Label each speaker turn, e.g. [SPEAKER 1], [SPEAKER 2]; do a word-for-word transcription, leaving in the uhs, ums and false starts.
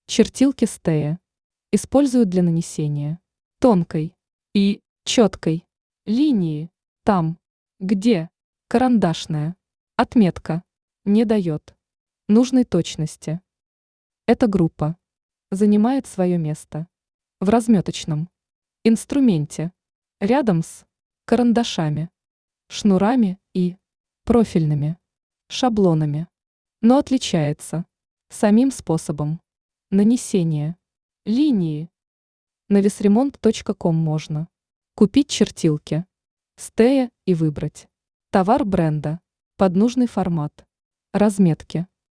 [SPEAKER 1] Чертилки стея используют для нанесения тонкой и четкой линии там, где карандашная отметка не дает нужной точности. Эта группа занимает свое место в разметочном инструменте рядом с карандашами, шнурами и профильными шаблонами, но отличается самим способом нанесения линии. На весремонт точка ком можно купить чертилки стея и выбрать товар бренда под нужный формат разметки.